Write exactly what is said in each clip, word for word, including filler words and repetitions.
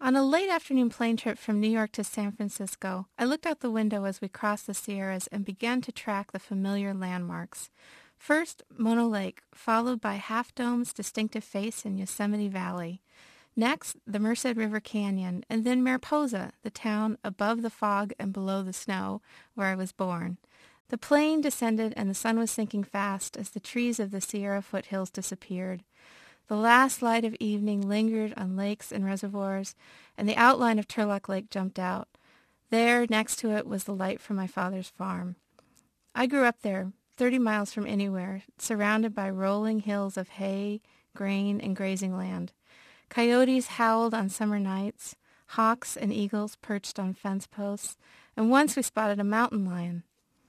On a late afternoon plane trip from New York to San Francisco, I looked out the window as we crossed the Sierras and began to track the familiar landmarks. First, Mono Lake, followed by Half Dome's distinctive face in Yosemite Valley. Next, the Merced River Canyon, and then Mariposa, the town above the fog and below the snow, where I was born. The plane descended and the sun was sinking fast as the trees of the Sierra foothills disappeared. The last light of evening lingered on lakes and reservoirs, and the outline of Turlock Lake jumped out. There, next to it, was the light from my father's farm. I grew up there, thirty miles from anywhere, surrounded by rolling hills of hay, grain, and grazing land. Coyotes howled on summer nights, hawks and eagles perched on fence posts, and once we spotted a mountain lion.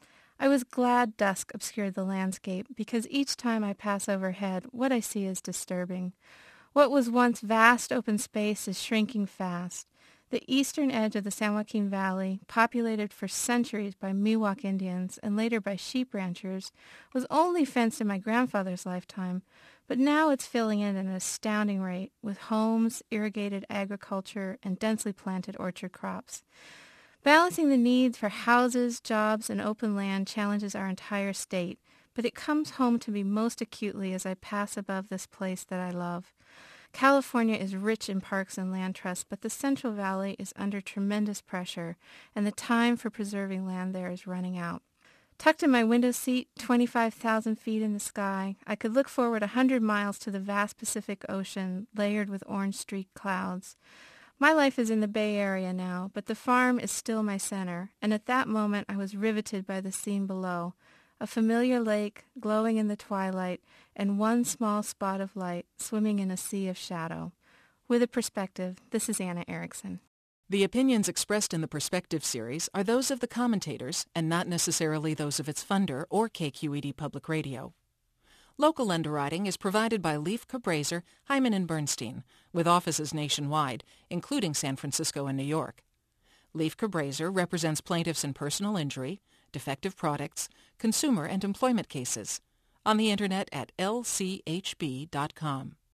I was glad dusk obscured the landscape, because each time I pass overhead, what I see is disturbing. What was once vast open space is shrinking fast. The eastern edge of the San Joaquin Valley, populated for centuries by Miwok Indians and later by sheep ranchers, was only fenced in my grandfather's lifetime, but now it's filling in at an astounding rate, with homes, irrigated agriculture, and densely planted orchard crops. Balancing the needs for houses, jobs, and open land challenges our entire state, but it comes home to me most acutely as I pass above this place that I love. California is rich in parks and land trusts, but the Central Valley is under tremendous pressure, and the time for preserving land there is running out. Tucked in my window seat, twenty-five thousand feet in the sky, I could look forward a hundred miles to the vast Pacific Ocean, layered with orange-streaked clouds. My life is in the Bay Area now, but the farm is still my center, and at that moment I was riveted by the scene below, a familiar lake glowing in the twilight, and one small spot of light swimming in a sea of shadow. With a perspective, this is Anna Erickson. The opinions expressed in the Perspective series are those of the commentators and not necessarily those of its funder or K Q E D Public Radio. Local underwriting is provided by Leif Cabraser, Hyman and Bernstein, with offices nationwide, including San Francisco and New York. Leif Cabraser represents plaintiffs in personal injury, defective products, consumer and employment cases, on the Internet at L C H B dot com.